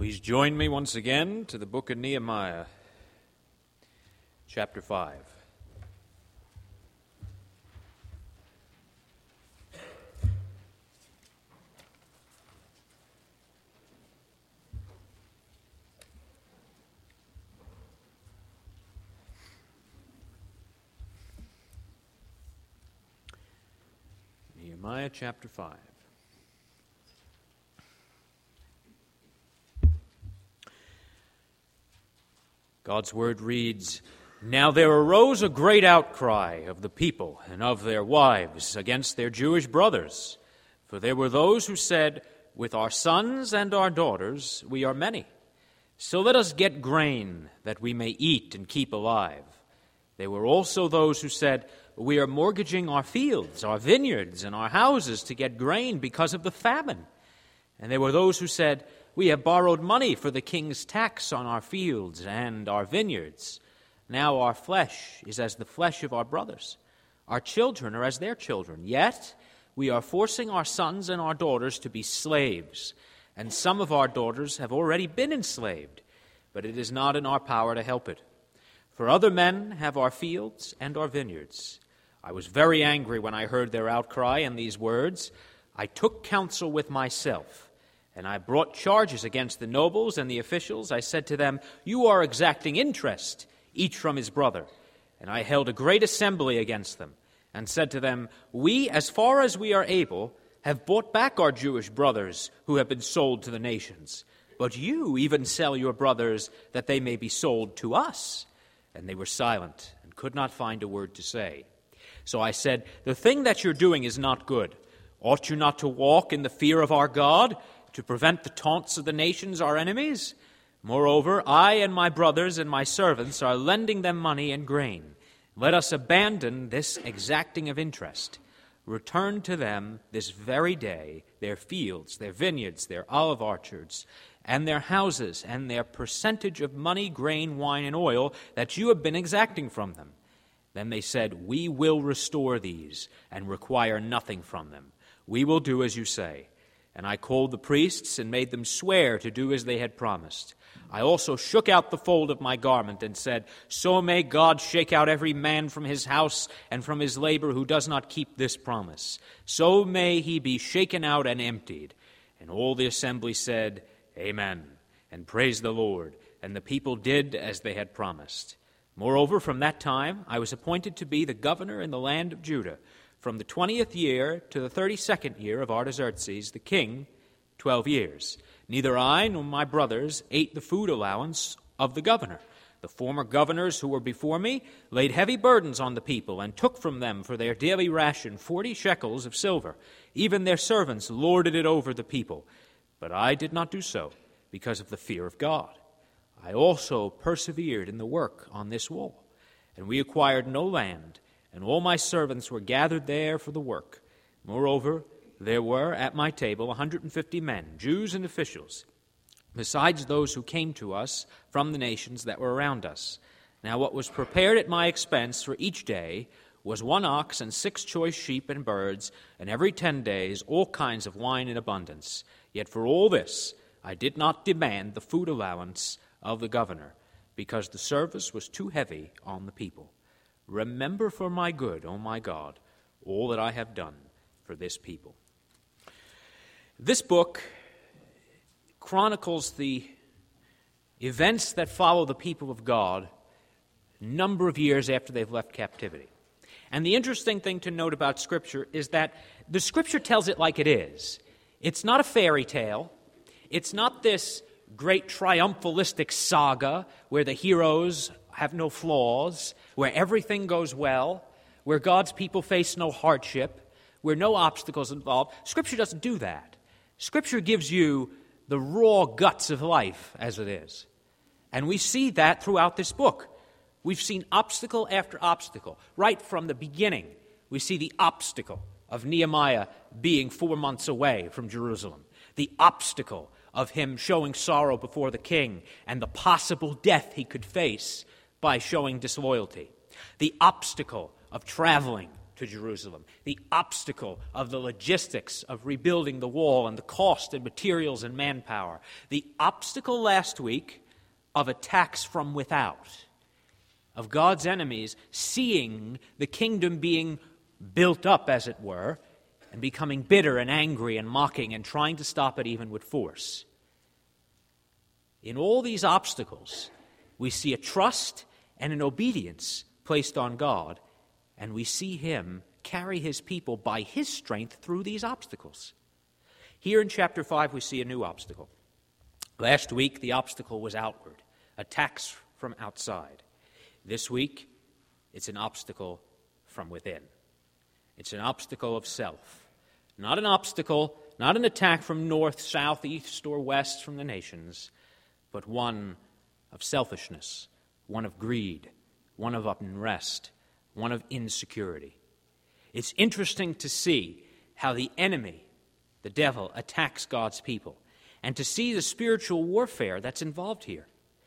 Please join me once again to the book of Nehemiah, chapter 5. Nehemiah chapter 5. God's word reads, "Now there arose a great outcry of the people and of their wives against their Jewish brothers. For there were those who said, 'With our sons and our daughters we are many. So let us get grain that we may eat and keep alive.' There were also those who said, 'We are mortgaging our fields, our vineyards, and our houses to get grain because of the famine.' And there were those who said, 'We have borrowed money for the king's tax on our fields and our vineyards. Now our flesh is as the flesh of our brothers. Our children are as their children. Yet we are forcing our sons and our daughters to be slaves, and some of our daughters have already been enslaved, but it is not in our power to help it. For other men have our fields and our vineyards.' I was very angry when I heard their outcry and these words. I took counsel with myself, and I brought charges against the nobles and the officials. I said to them, 'You are exacting interest, each from his brother.' And I held a great assembly against them, and said to them, 'We, as far as we are able, have bought back our Jewish brothers who have been sold to the nations. But you even sell your brothers that they may be sold to us.' And they were silent and could not find a word to say. So I said, 'The thing that you're doing is not good. Ought you not to walk in the fear of our God, to prevent the taunts of the nations, our enemies? Moreover, I and my brothers and my servants are lending them money and grain. Let us abandon this exacting of interest. Return to them this very day their fields, their vineyards, their olive orchards, and their houses, and their percentage of money, grain, wine, and oil that you have been exacting from them.' Then they said, 'We will restore these and require nothing from them. We will do as you say.' And I called the priests and made them swear to do as they had promised. I also shook out the fold of my garment and said, 'So may God shake out every man from his house and from his labor who does not keep this promise. So may he be shaken out and emptied.' And all the assembly said, 'Amen,' and praised the Lord. And the people did as they had promised. Moreover, from that time I was appointed to be the governor in the land of Judah, from the 20th year to the 32nd year of Artaxerxes the king, 12 years. Neither I nor my brothers ate the food allowance of the governor. The former governors who were before me laid heavy burdens on the people and took from them for their daily ration 40 shekels of silver. Even their servants lorded it over the people. But I did not do so because of the fear of God. I also persevered in the work on this wall, and we acquired no land, and all my servants were gathered there for the work. Moreover, there were at my table 150 men, Jews and officials, besides those who came to us from the nations that were around us. Now what was prepared at my expense for each day was 1 ox and 6 choice sheep and birds, and every 10 days all kinds of wine in abundance. Yet for all this I did not demand the food allowance of the governor, because the service was too heavy on the people. Remember for my good, O my God, all that I have done for this people." This book chronicles the events that follow the people of God a number of years after they've left captivity. And the interesting thing to note about Scripture is that the Scripture tells it like it is. It's not a fairy tale. It's not this great triumphalistic saga where the heroes have no flaws, where everything goes well, where God's people face no hardship, where no obstacles involved. Scripture doesn't do that. Scripture gives you the raw guts of life as it is. And we see that throughout this book. We've seen obstacle after obstacle. Right from the beginning, we see the obstacle of Nehemiah being 4 months away from Jerusalem, the obstacle of him showing sorrow before the king and the possible death he could face by showing disloyalty, the obstacle of traveling to to Jerusalem, the obstacle of the logistics of rebuilding the wall and the cost and materials and manpower, the obstacle last week of attacks from without, of God's enemies seeing the kingdom being built up, as it were, and becoming bitter and angry and mocking and trying to stop it even with force. In all these obstacles, we see a trust and an obedience placed on God, and we see him carry his people by his strength through these obstacles. Here in chapter 5, we see a new obstacle. Last week, the obstacle was outward, attacks from outside. This week, it's an obstacle from within. It's an obstacle of self. Not an obstacle, not an attack from north, south, east, or west from the nations, but one of selfishness, one of greed, one of unrest, one of insecurity. It's interesting to see how the enemy, the devil, attacks God's people, and to see the spiritual warfare that's involved here.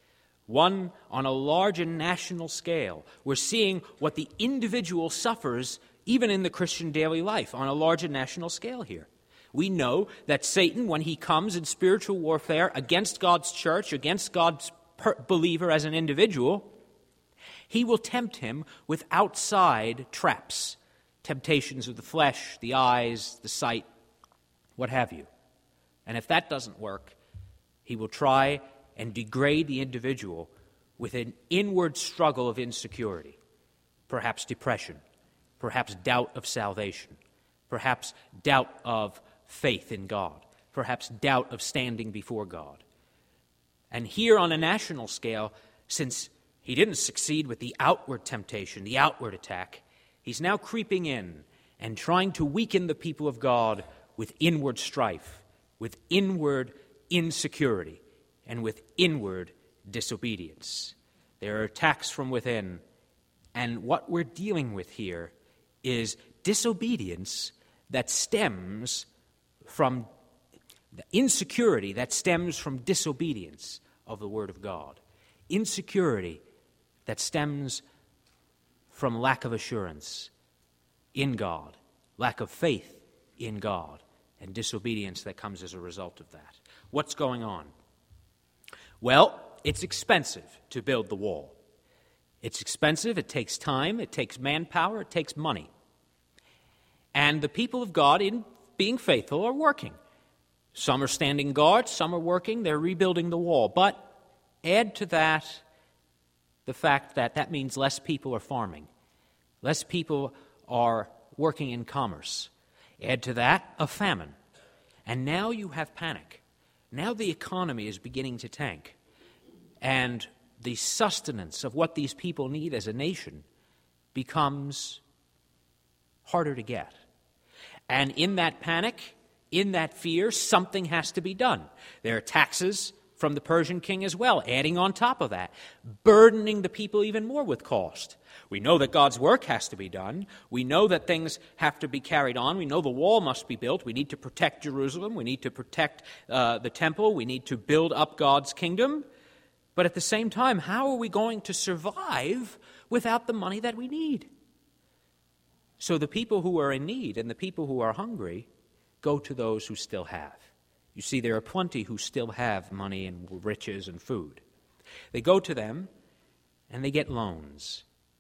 One on a large and national scale. We're seeing what the individual suffers even in the Christian daily life on a large and national scale here. We know that Satan, when he comes in spiritual warfare against God's church, against God's believer as an individual, he will tempt him with outside traps, temptations of the flesh, the eyes, the sight, what have you. And if that doesn't work, he will try and degrade the individual with an inward struggle of insecurity, perhaps depression, perhaps doubt of salvation, perhaps doubt of faith in God, perhaps doubt of standing before God. And here on a national scale, since he didn't succeed with the outward temptation, the outward attack, he's now creeping in and trying to weaken the people of God with inward strife, with inward insecurity, and with inward disobedience. There are attacks from within, and what we're dealing with here is disobedience that stems from the insecurity that stems from disobedience of the Word of God. Insecurity that stems from lack of assurance in God, lack of faith in God, and disobedience that comes as a result of that. What's going on? Well, it's expensive to build the wall. It's expensive, it takes time, it takes manpower, it takes money. And the people of God, in being faithful, are working. Some are standing guard, some are working, they're rebuilding the wall. But add to that the fact that that means less people are farming. Less people are working in commerce. Add to that a famine. And now you have panic. Now the economy is beginning to tank. And the sustenance of what these people need as a nation becomes harder to get. And in that panic, in that fear, something has to be done. There are taxes from the Persian king as well, adding on top of that, burdening the people even more with cost. We know that God's work has to be done. We know that things have to be carried on. We know the wall must be built. We need to protect Jerusalem. We need to protect the temple. We need to build up God's kingdom. But at the same time, how are we going to survive without the money that we need? So the people who are in need and the people who are hungry go to those who still have. You see, there are plenty who still have money and riches and food. They go to them and they get loans.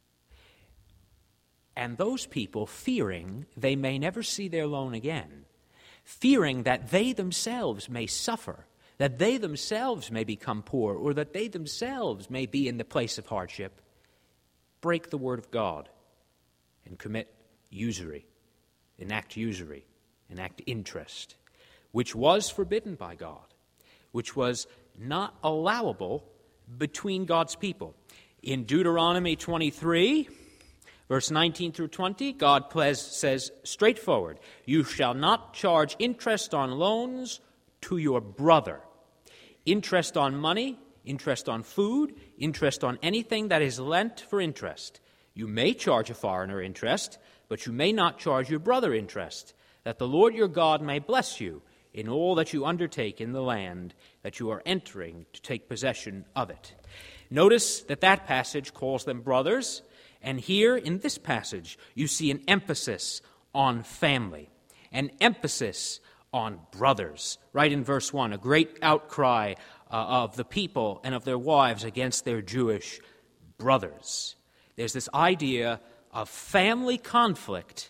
And those people, fearing they may never see their loan again, fearing that they themselves may suffer, that they themselves may become poor, or that they themselves may be in the place of hardship, break the word of God and commit usury, enact interest, which was forbidden by God, which was not allowable between God's people. In Deuteronomy 23, verse 19 through 20, God says straightforward, "You shall not charge interest on loans to your brother." Interest on money, interest on food, interest on anything that is lent for interest. You may charge a foreigner interest, but you may not charge your brother interest, that the Lord your God may bless you in all that you undertake in the land that you are entering to take possession of it. Notice that that passage calls them brothers, And here in this passage, you see an emphasis on family, an emphasis on brothers. Right in verse 1, a great outcry of the people and of their wives against their Jewish brothers. There's this idea of family conflict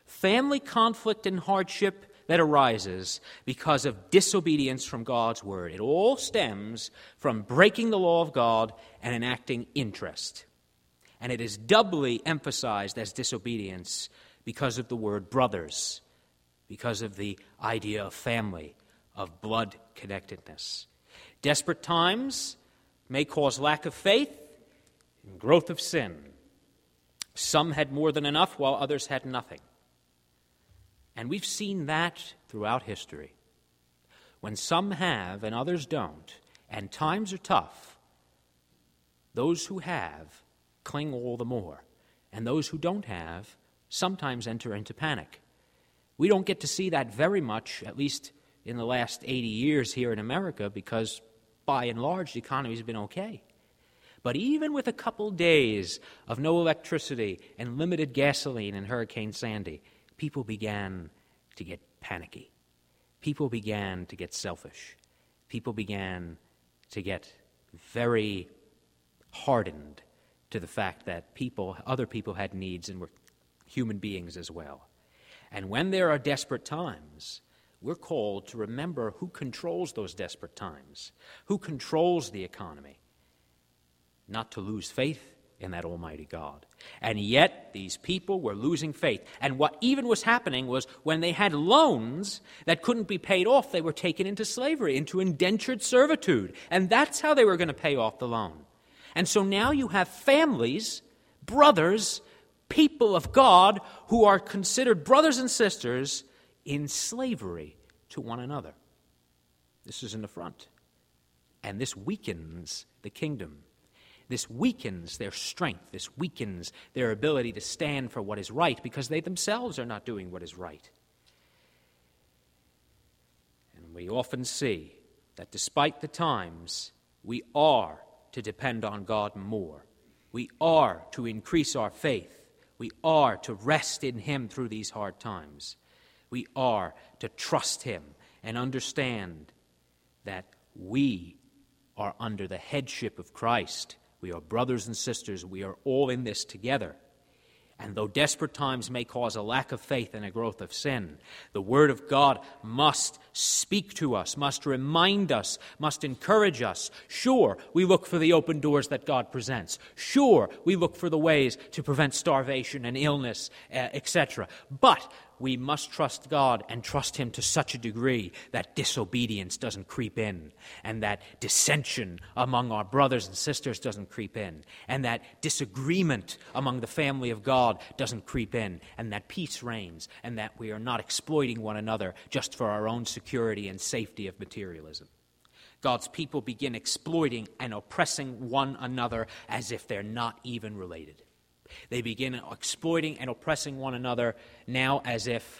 and hardship that arises because of disobedience from God's word. It all stems from breaking the law of God and enacting interest. And it is doubly emphasized as disobedience because of the word brothers, because of the idea of family, of blood connectedness. Desperate times may cause lack of faith and growth of sin. Some had more than enough, while others had nothing. And we've seen that throughout history. When some have and others don't, and times are tough, those who have cling all the more, and those who don't have sometimes enter into panic. We don't get to see that very much, at least in the last 80 years here in America, because by and large the economy's been okay. But even with a couple days of no electricity and limited gasoline in Hurricane Sandy, people began to get panicky. People began to get selfish. People began to get very hardened to the fact that other people had needs and were human beings as well. And when there are desperate times, we're called to remember who controls those desperate times, who controls the economy, not to lose faith in that Almighty God. And yet, these people were losing faith. And what even was happening was when they had loans that couldn't be paid off, they were taken into slavery, into indentured servitude. And that's how they were going to pay off the loan. And so now you have families, brothers, people of God who are considered brothers and sisters in slavery to one another. This is an affront. And this weakens the kingdom. This weakens their strength. This weakens their ability to stand for what is right because they themselves are not doing what is right. And we often see that despite the times, we are to depend on God more. We are to increase our faith. We are to rest in Him through these hard times. We are to trust Him and understand that we are under the headship of Christ. We are brothers and sisters. We are all in this together. And though desperate times may cause a lack of faith and a growth of sin, the Word of God must speak to us, must remind us, must encourage us. Sure, we look for the open doors that God presents. Sure, we look for the ways to prevent starvation and illness, etc. But we must trust God and trust Him to such a degree that disobedience doesn't creep in, and that dissension among our brothers and sisters doesn't creep in, and that disagreement among the family of God doesn't creep in, and that peace reigns, and that we are not exploiting one another just for our own security and safety of materialism. God's people begin exploiting and oppressing one another as if they're not even related. They begin exploiting and oppressing one another now as if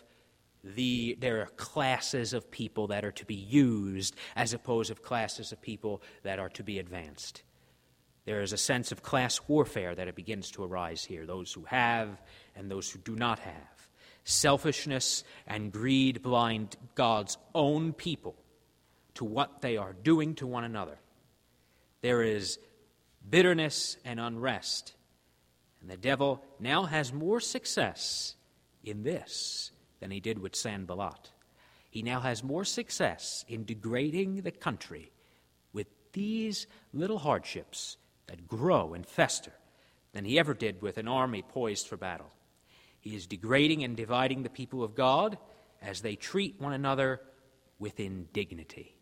there are classes of people that are to be used as opposed to classes of people that are to be advanced. There is a sense of class warfare that it begins to arise here, those who have and those who do not have. Selfishness and greed blind God's own people to what they are doing to one another. There is bitterness and unrest. And the devil now has more success in this than he did with Sanballat. He now has more success in degrading the country with these little hardships that grow and fester than he ever did with an army poised for battle. He is degrading and dividing the people of God as they treat one another with indignity,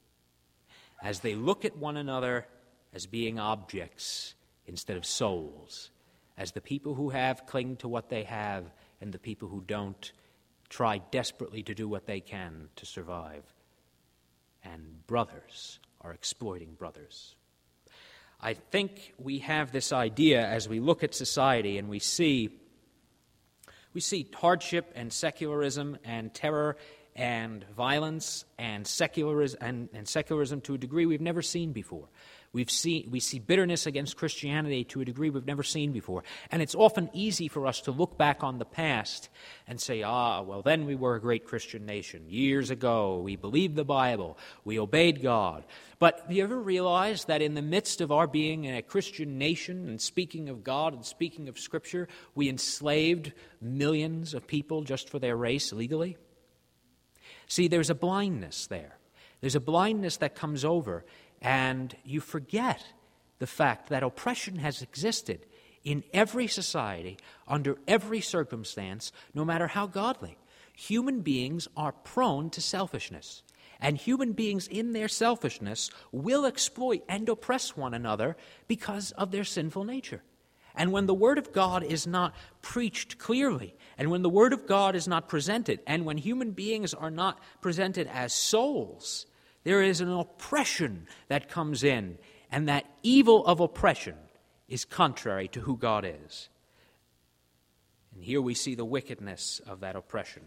as they look at one another as being objects instead of souls, as the people who have cling to what they have and the people who don't try desperately to do what they can to survive. And brothers are exploiting brothers. I think we have this idea as we look at society and we see hardship and secularism and terror and violence and secularism to a degree we've never seen before. We see bitterness against Christianity to a degree we've never seen before. And it's often easy for us to look back on the past and say, well, then we were a great Christian nation. Years ago, we believed the Bible. We obeyed God. But do you ever realize that in the midst of our being a Christian nation and speaking of God and speaking of Scripture, we enslaved millions of people just for their race legally? See, there's a blindness there. There's a blindness that comes over, and you forget the fact that oppression has existed in every society, under every circumstance, no matter how godly. Human beings are prone to selfishness, and human beings in their selfishness will exploit and oppress one another because of their sinful nature. And when the Word of God is not preached clearly, and when the Word of God is not presented, and when human beings are not presented as souls, there is an oppression that comes in, and that evil of oppression is contrary to who God is. And here we see the wickedness of that oppression.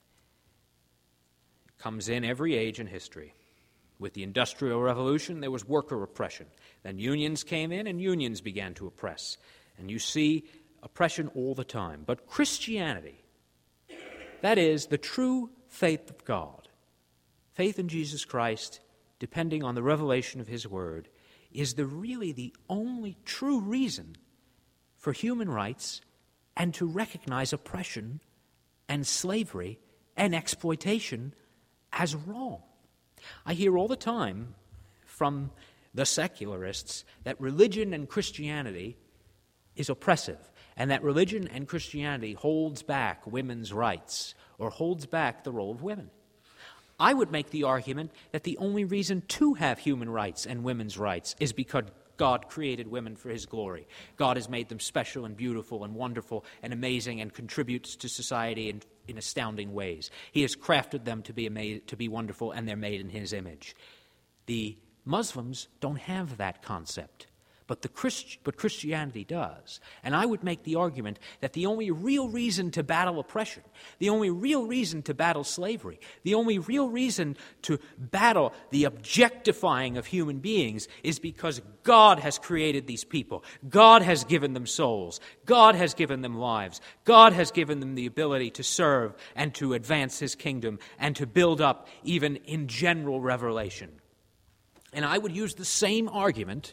It comes in every age in history. With the Industrial Revolution, there was worker oppression. Then unions came in, and unions began to oppress. And you see oppression all the time. But Christianity, that is the true faith of God, faith in Jesus Christ, depending on the revelation of His Word, is really the only true reason for human rights and to recognize oppression and slavery and exploitation as wrong. I hear all the time from the secularists that religion and Christianity is oppressive, and that religion and Christianity holds back women's rights or holds back the role of women. I would make the argument that the only reason to have human rights and women's rights is because God created women for His glory. God has made them special and beautiful and wonderful and amazing and contributes to society in astounding ways. He has crafted them to be wonderful, and they're made in His image. The Muslims don't have that concept. But Christianity does. And I would make the argument that the only real reason to battle oppression, the only real reason to battle slavery, the only real reason to battle the objectifying of human beings is because God has created these people. God has given them souls. God has given them lives. God has given them the ability to serve and to advance His kingdom and to build up even in general revelation. And I would use the same argument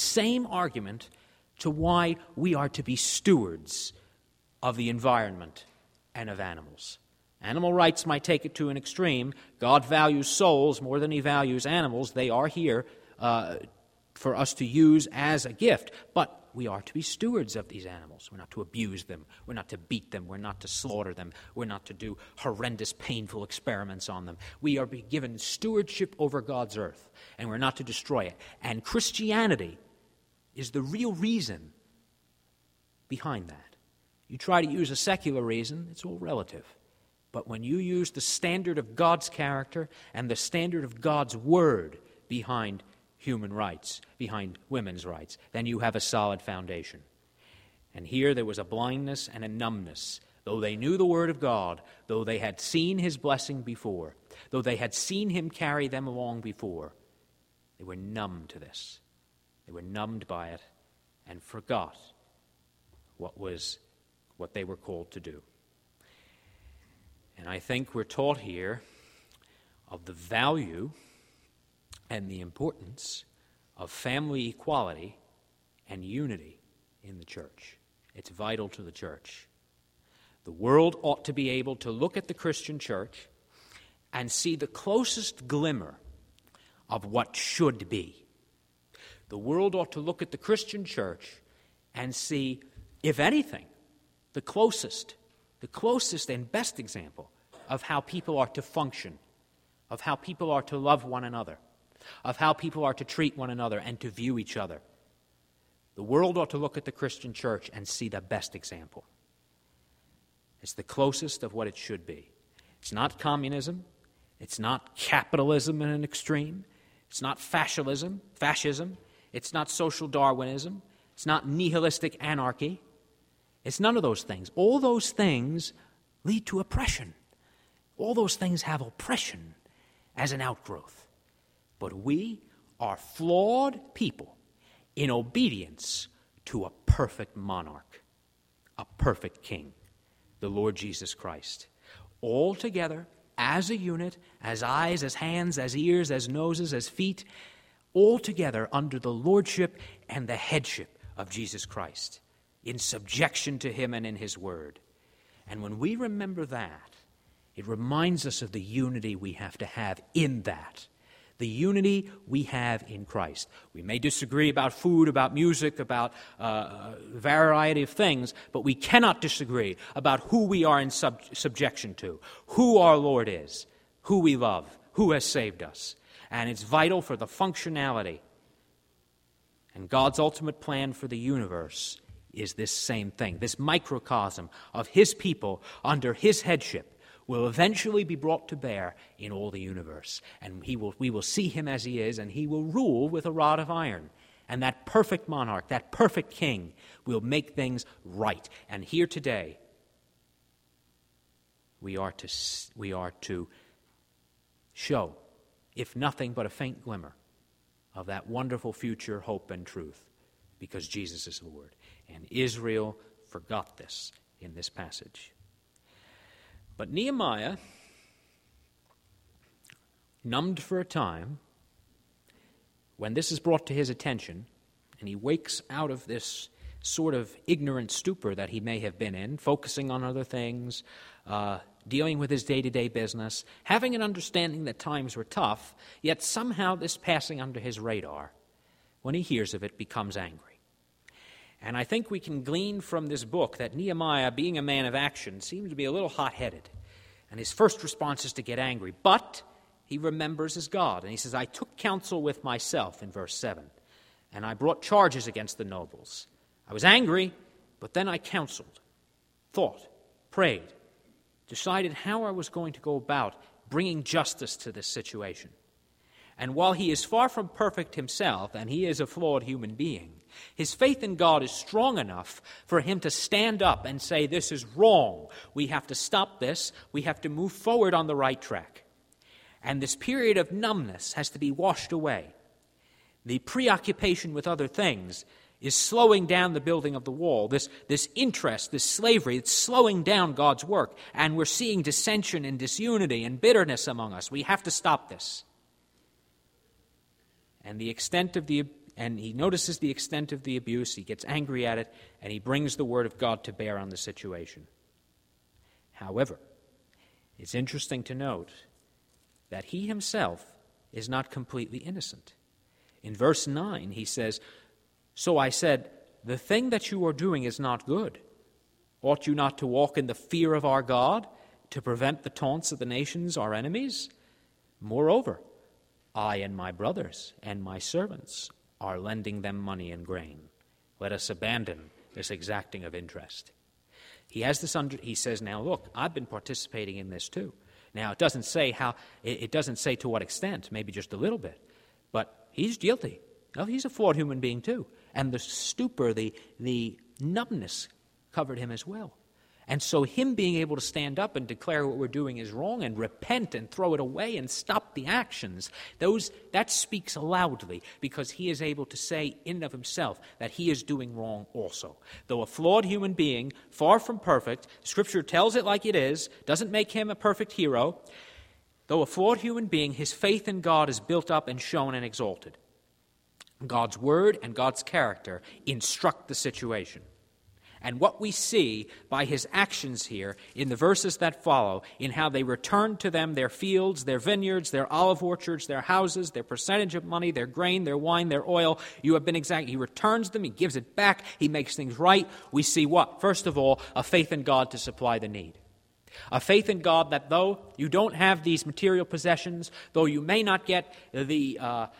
to why we are to be stewards of the environment and of animals. Animal rights might take it to an extreme. God values souls more than He values animals. They are here for us to use as a gift. But we are to be stewards of these animals. We're not to abuse them. We're not to beat them. We're not to slaughter them. We're not to do horrendous, painful experiments on them. We are given stewardship over God's earth, and we're not to destroy it. And Christianity is the real reason behind that. You try to use a secular reason, it's all relative. But when you use the standard of God's character and the standard of God's word behind human rights, behind women's rights, then you have a solid foundation. And here there was a blindness and a numbness. Though they knew the Word of God, though they had seen His blessing before, though they had seen Him carry them along before, they were numb to this. They were numbed by it and forgot what they were called to do. And I think we're taught here of the value and the importance of family equality and unity in the church. It's vital to the church. The world ought to be able to look at the Christian church and see the closest glimmer of what should be. The world ought to look at the Christian church and see, if anything, the closest and best example of how people are to function, of how people are to love one another, of how people are to treat one another and to view each other. The world ought to look at the Christian church and see the best example. It's the closest of what it should be. It's not communism. It's not capitalism in an extreme. It's not fascism. It's not social Darwinism. It's not nihilistic anarchy. It's none of those things. All those things lead to oppression. All those things have oppression as an outgrowth. But we are flawed people in obedience to a perfect monarch, a perfect king, the Lord Jesus Christ. All together, as a unit, as eyes, as hands, as ears, as noses, as feet, all together under the lordship and the headship of Jesus Christ, in subjection to him and in his word. And when we remember that, it reminds us of the unity we have to have in that. The unity we have in Christ. We may disagree about food, about music, about a variety of things, but we cannot disagree about who we are in subjection to, who our Lord is, who we love, who has saved us. And it's vital for the functionality. And God's ultimate plan for the universe is this same thing. This microcosm of his people under his headship will eventually be brought to bear in all the universe. And we will see him as he is, and he will rule with a rod of iron. And that perfect monarch, that perfect king, will make things right. And here today, we are to show, if nothing but a faint glimmer, of that wonderful future hope and truth, because Jesus is Lord. And Israel forgot this in this passage. But Nehemiah, numbed for a time, when this is brought to his attention, and he wakes out of this sort of ignorant stupor that he may have been in, focusing on other things, dealing with his day-to-day business, having an understanding that times were tough, yet somehow this passing under his radar, when he hears of it, becomes angry. And I think we can glean from this book that Nehemiah, being a man of action, seems to be a little hot-headed. And his first response is to get angry. But he remembers his God. And he says, I took counsel with myself, in verse 7, and I brought charges against the nobles. I was angry, but then I counseled, thought, prayed, decided how I was going to go about bringing justice to this situation. And while he is far from perfect himself, and he is a flawed human being, his faith in God is strong enough for him to stand up and say, this is wrong. We have to stop this. We have to move forward on the right track. And this period of numbness has to be washed away. The preoccupation with other things is slowing down the building of the wall. This interest, this slavery, it's slowing down God's work. And we're seeing dissension and disunity and bitterness among us. We have to stop this. And he notices the extent of the abuse. He gets angry at it, and he brings the word of God to bear on the situation. However, it's interesting to note that he himself is not completely innocent. In verse 9, he says, So I said, the thing that you are doing is not good. Ought you not to walk in the fear of our God, to prevent the taunts of the nations, our enemies? Moreover, I and my brothers and my servants are lending them money and grain. Let us abandon this exacting of interest. He says, now look, I've been participating in this too. Now it doesn't say to what extent, maybe just a little bit, but he's guilty. Well, he's a flawed human being too. And the stupor, the numbness covered him as well. And so him being able to stand up and declare what we're doing is wrong and repent and throw it away and stop the actions, that speaks loudly, because he is able to say in and of himself that he is doing wrong also. Though a flawed human being, far from perfect, Scripture tells it like it is, doesn't make him a perfect hero. Though a flawed human being, his faith in God is built up and shown and exalted. God's word and God's character instruct the situation. And what we see by his actions here in the verses that follow, in how they return to them their fields, their vineyards, their olive orchards, their houses, their percentage of money, their grain, their wine, their oil, you have been exact. He returns them, he gives it back, he makes things right. We see what? First of all, a faith in God to supply the need. A faith in God that though you don't have these material possessions, though you may not get the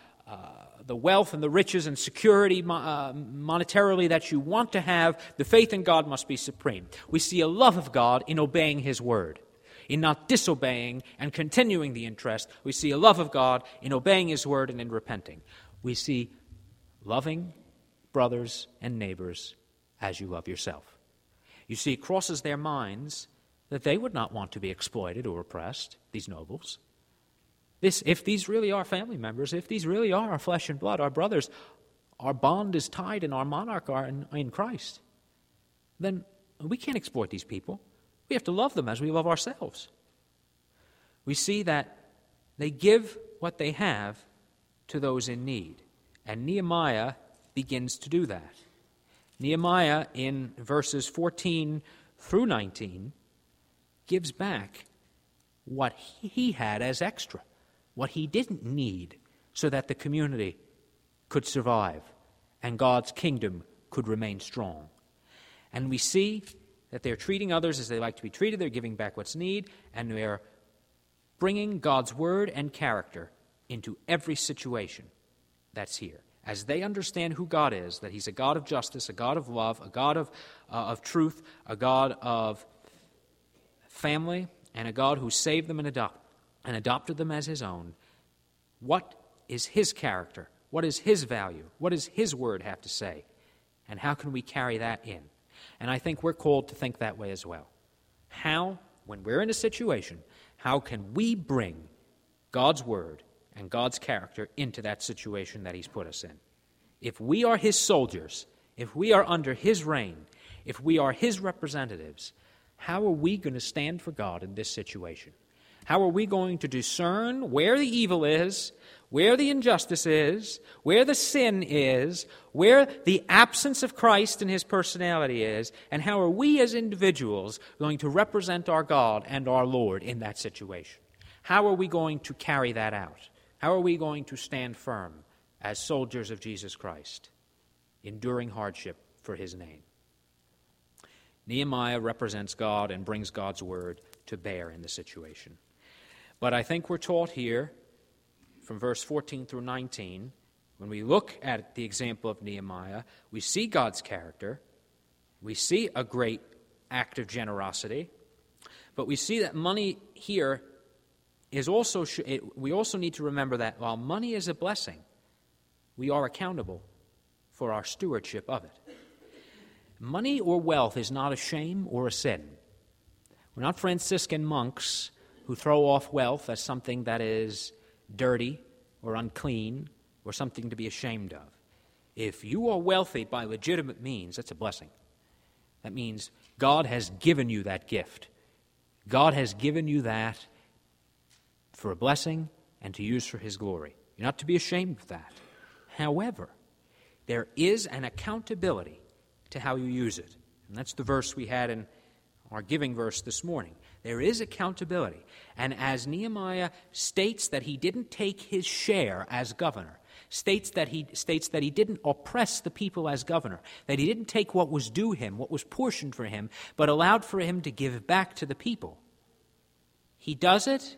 wealth and the riches and security monetarily that you want to have, the faith in God must be supreme. We see a love of God in obeying his word, in not disobeying and continuing the interest. We see a love of God in obeying his word and in repenting. We see loving brothers and neighbors as you love yourself. You see, it crosses their minds that they would not want to be exploited or oppressed, these nobles. If these really are family members, if these really are our flesh and blood, our brothers, our bond is tied and our monarch are in Christ, then we can't exploit these people. We have to love them as we love ourselves. We see that they give what they have to those in need. And Nehemiah begins to do that. Nehemiah, in verses 14 through 19, gives back what he had as extra, what he didn't need, so that the community could survive and God's kingdom could remain strong. And we see that they're treating others as they like to be treated, they're giving back what's needed, and they're bringing God's word and character into every situation that's here. As they understand who God is, that he's a God of justice, a God of love, a God of truth, a God of family, and a God who saved them and adopted them as his own, what is his character? What is his value? What does his word have to say? And how can we carry that in? And I think we're called to think that way as well. How, when we're in a situation, how can we bring God's word and God's character into that situation that he's put us in? If we are his soldiers, if we are under his reign, if we are his representatives, how are we going to stand for God in this situation? How are we going to discern where the evil is, where the injustice is, where the sin is, where the absence of Christ and his personality is, and how are we as individuals going to represent our God and our Lord in that situation? How are we going to carry that out? How are we going to stand firm as soldiers of Jesus Christ, enduring hardship for his name? Nehemiah represents God and brings God's word to bear in the situation. But I think we're taught here, from verse 14 through 19, when we look at the example of Nehemiah, we see God's character, we see a great act of generosity, but we see that money here is also, we also need to remember that while money is a blessing, we are accountable for our stewardship of it. Money or wealth is not a shame or a sin. We're not Franciscan monks who throw off wealth as something that is dirty or unclean or something to be ashamed of. If you are wealthy by legitimate means, that's a blessing. That means God has given you that gift. God has given you that for a blessing and to use for his glory. You're not to be ashamed of that. However, there is an accountability to how you use it. And that's the verse we had in our giving verse this morning. There is accountability. And as Nehemiah states that he didn't take his share as governor, states that he didn't oppress the people as governor, that he didn't take what was due him, what was portioned for him, but allowed for him to give back to the people. He does it,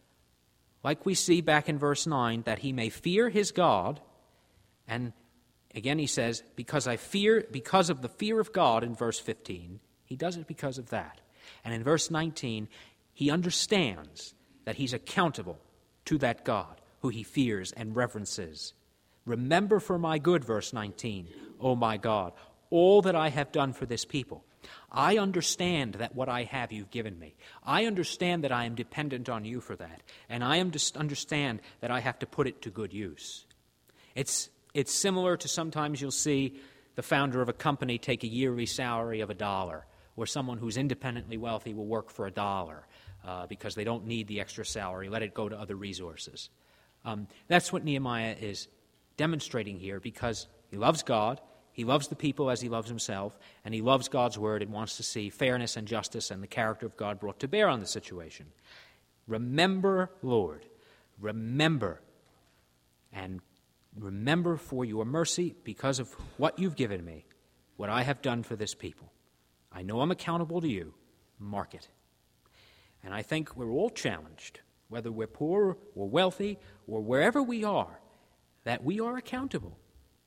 like we see back in verse 9, that he may fear his God. And again he says, because of the fear of God in verse 15, he does it because of that. And in verse 19, he understands that he's accountable to that God who he fears and reverences. Remember for my good, verse 19, O my God, all that I have done for this people. I understand that what I have you've given me. I understand that I am dependent on you for that. And I understand that I have to put it to good use. It's similar to sometimes you'll see the founder of a company take a yearly salary of $1, or someone who's independently wealthy will work for $1 because they don't need the extra salary. Let it go to other resources. That's what Nehemiah is demonstrating here, because he loves God, he loves the people as he loves himself, and he loves God's word and wants to see fairness and justice and the character of God brought to bear on the situation. Remember, Lord, remember, and remember for your mercy, because of what you've given me, what I have done for this people. I know I'm accountable to you. Mark it. And I think we're all challenged, whether we're poor or wealthy or wherever we are, that we are accountable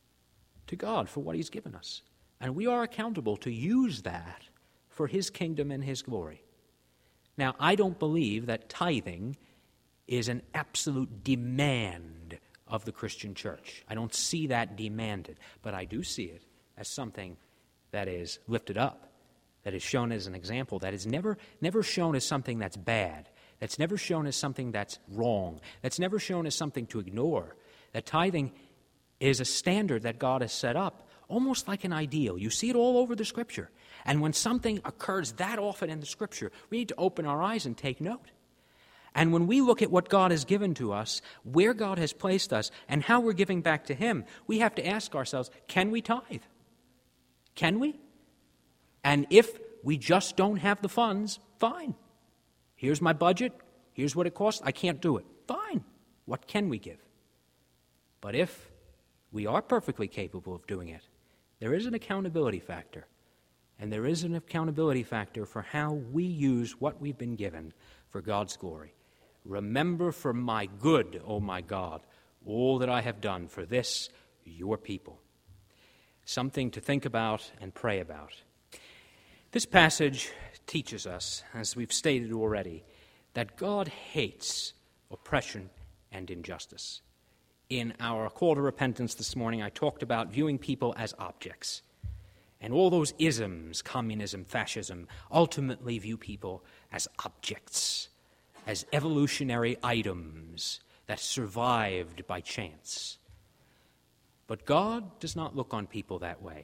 to God for what he's given us. And we are accountable to use that for his kingdom and his glory. Now, I don't believe that tithing is an absolute demand of the Christian church. I don't see that demanded, but I do see it as something that is lifted up that is shown as an example, that is never shown as something that's bad, that's never shown as something that's wrong, that's never shown as something to ignore. That tithing is a standard that God has set up, almost like an ideal. You see it all over the Scripture. And when something occurs that often in the Scripture, we need to open our eyes and take note. And when we look at what God has given to us, where God has placed us, and how we're giving back to Him, we have to ask ourselves, can we tithe? Can we? And if we just don't have the funds, fine. Here's my budget. Here's what it costs. I can't do it. Fine. What can we give? But if we are perfectly capable of doing it, there is an accountability factor. And there is an accountability factor for how we use what we've been given for God's glory. Remember for my good, O my God, all that I have done for this, your people. Something to think about and pray about. This passage teaches us, as we've stated already, that God hates oppression and injustice. In our call to repentance this morning, I talked about viewing people as objects. And all those isms, communism, fascism, ultimately view people as objects, as evolutionary items that survived by chance. But God does not look on people that way.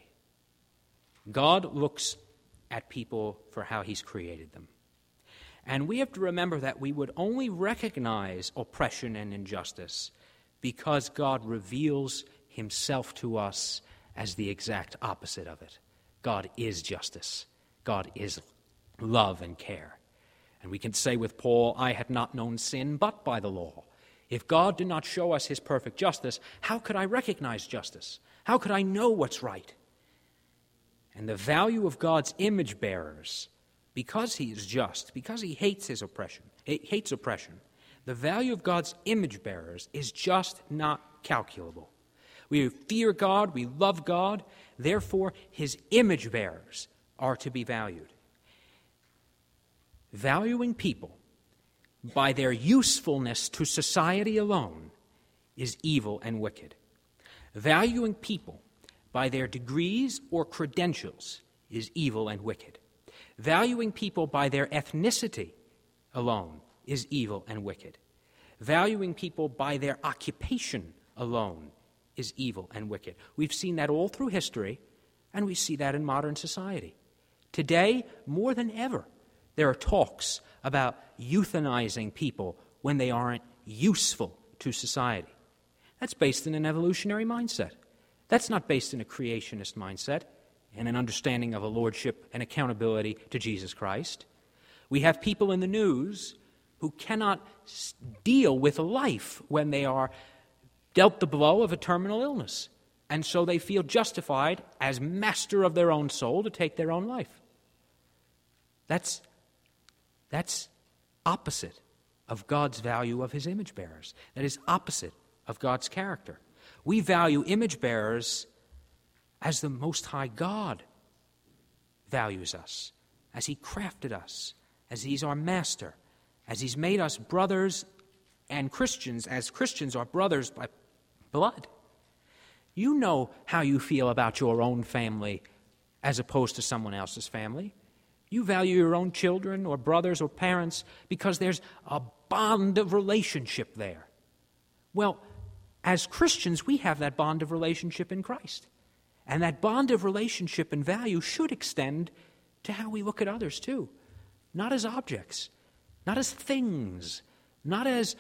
God looks at people for how He's created them. And we have to remember that we would only recognize oppression and injustice because God reveals Himself to us as the exact opposite of it. God is justice. God is love and care. And we can say with Paul, I had not known sin but by the law. If God did not show us His perfect justice, how could I recognize justice? How could I know what's right? And the value of God's image bearers, because He is just, because He hates oppression, the value of God's image bearers is just not calculable. We fear God, we love God, therefore His image bearers are to be valued. Valuing people by their usefulness to society alone is evil and wicked. Valuing people by their degrees or credentials is evil and wicked. Valuing people by their ethnicity alone is evil and wicked. Valuing people by their occupation alone is evil and wicked. We've seen that all through history, and we see that in modern society. Today, more than ever, there are talks about euthanizing people when they aren't useful to society. That's based in an evolutionary mindset. That's not based in a creationist mindset and an understanding of a lordship and accountability to Jesus Christ. We have people in the news who cannot deal with life when they are dealt the blow of a terminal illness, and so they feel justified as master of their own soul to take their own life. That's opposite of God's value of His image bearers. That is opposite of God's character. We value image bearers as the Most High God values us, as He crafted us, as He's our master, as He's made us brothers and Christians, as Christians are brothers by blood. You know how you feel about your own family as opposed to someone else's family. You value your own children or brothers or parents because there's a bond of relationship there. Well, as Christians, we have that bond of relationship in Christ. And that bond of relationship and value should extend to how we look at others too. Not as objects, not as things, not as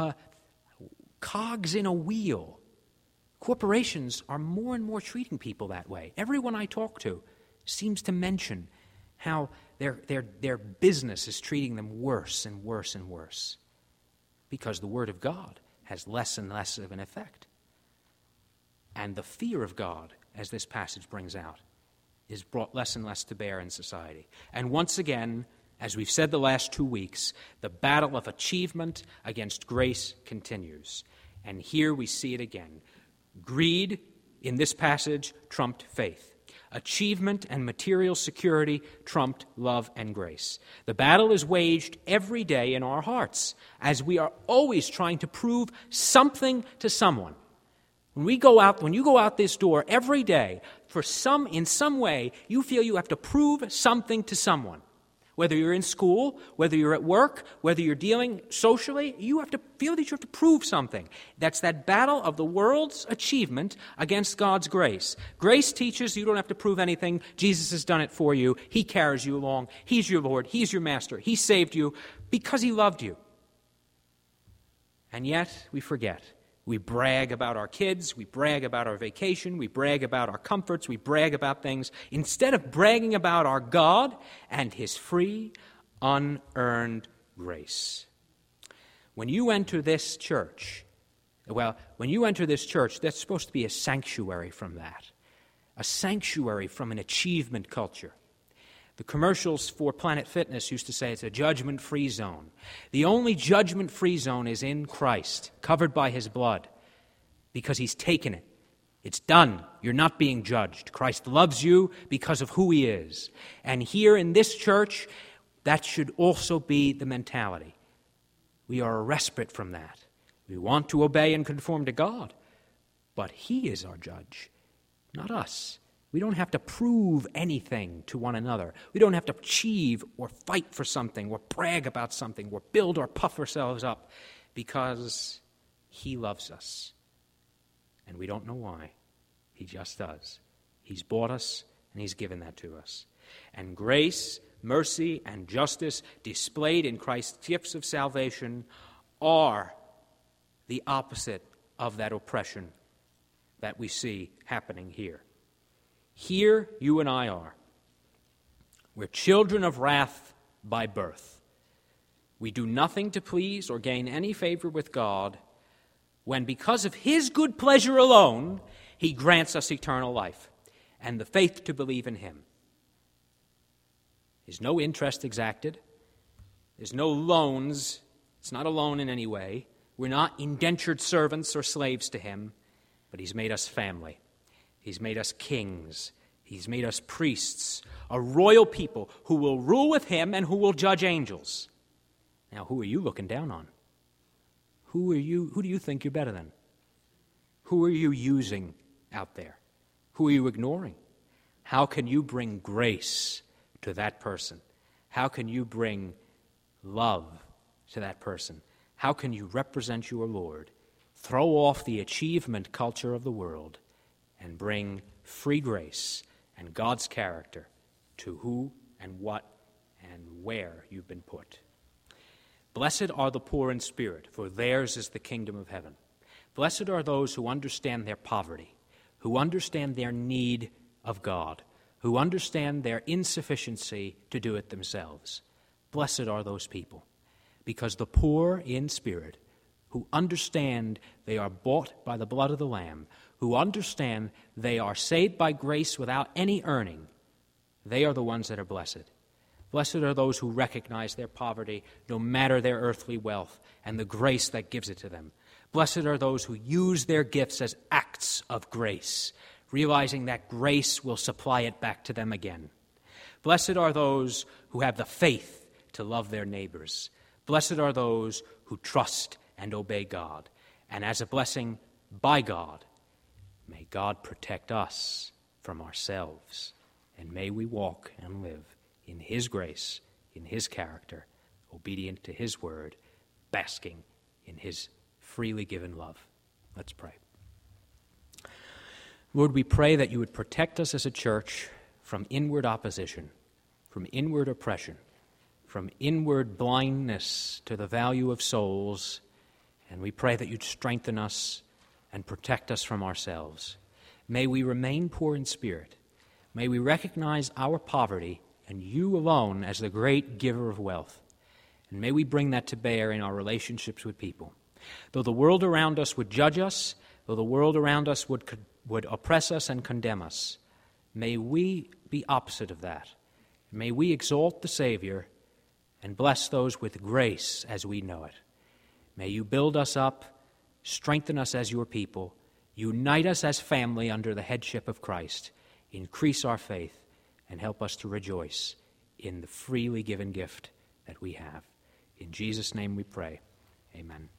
cogs in a wheel. Corporations are more and more treating people that way. Everyone I talk to seems to mention how their business is treating them worse and worse and worse because the Word of God has less and less of an effect. And the fear of God, as this passage brings out, is brought less and less to bear in society. And once again, as we've said the last 2 weeks, the battle of achievement against grace continues. And here we see it again. Greed, in this passage, trumped faith. Achievement and material security trumped love and grace. The battle is waged every day in our hearts as we are always trying to prove something to someone. When you go out this door every day, in some way, you feel you have to prove something to someone. Whether you're in school, whether you're at work, whether you're dealing socially, you have to feel that you have to prove something. That's that battle of the world's achievement against God's grace. Grace teaches you don't have to prove anything. Jesus has done it for you. He carries you along. He's your Lord. He's your master. He saved you because he loved you. And yet, we forget. We brag about our kids, we brag about our vacation, we brag about our comforts, we brag about things, instead of bragging about our God and his free, unearned grace. When you enter this church, that's supposed to be a sanctuary from that, a sanctuary from an achievement culture. The commercials for Planet Fitness used to say it's a judgment-free zone. The only judgment-free zone is in Christ, covered by his blood, because he's taken it. It's done. You're not being judged. Christ loves you because of who he is. And here in this church, that should also be the mentality. We are a respite from that. We want to obey and conform to God, but he is our judge, not us. We don't have to prove anything to one another. We don't have to achieve or fight for something or brag about something or build or puff ourselves up because he loves us. And we don't know why. He just does. He's bought us and he's given that to us. And grace, mercy, and justice displayed in Christ's gifts of salvation are the opposite of that oppression that we see happening here. Here, you and I are. We're children of wrath by birth. We do nothing to please or gain any favor with God when, because of his good pleasure alone, he grants us eternal life and the faith to believe in him. There's no interest exacted. There's no loans. It's not a loan in any way. We're not indentured servants or slaves to him, but he's made us family. He's made us kings. He's made us priests, a royal people who will rule with him and who will judge angels. Now, who are you looking down on? Who do you think you're better than? Who are you using out there? Who are you ignoring? How can you bring grace to that person? How can you bring love to that person? How can you represent your Lord? Throw off the achievement culture of the world and bring free grace and God's character to who and what and where you've been put. Blessed are the poor in spirit, for theirs is the kingdom of heaven. Blessed are those who understand their poverty, who understand their need of God, who understand their insufficiency to do it themselves. Blessed are those people, because the poor in spirit, who understand they are bought by the blood of the Lamb, who understand they are saved by grace without any earning, they are the ones that are blessed. Blessed are those who recognize their poverty, no matter their earthly wealth, and the grace that gives it to them. Blessed are those who use their gifts as acts of grace, realizing that grace will supply it back to them again. Blessed are those who have the faith to love their neighbors. Blessed are those who trust and obey God. And as a blessing by God, may God protect us from ourselves, and may we walk and live in his grace, in his character, obedient to his word, basking in his freely given love. Let's pray. Lord, we pray that you would protect us as a church from inward opposition, from inward oppression, from inward blindness to the value of souls, and we pray that you'd strengthen us and protect us from ourselves. May we remain poor in spirit. May we recognize our poverty and you alone as the great giver of wealth. And may we bring that to bear in our relationships with people. Though the world around us would judge us, though the world around us would oppress us and condemn us, may we be opposite of that. May we exalt the Savior and bless those with grace as we know it. May you build us up, strengthen us as your people, unite us as family under the headship of Christ, increase our faith, and help us to rejoice in the freely given gift that we have. In Jesus' name we pray. Amen.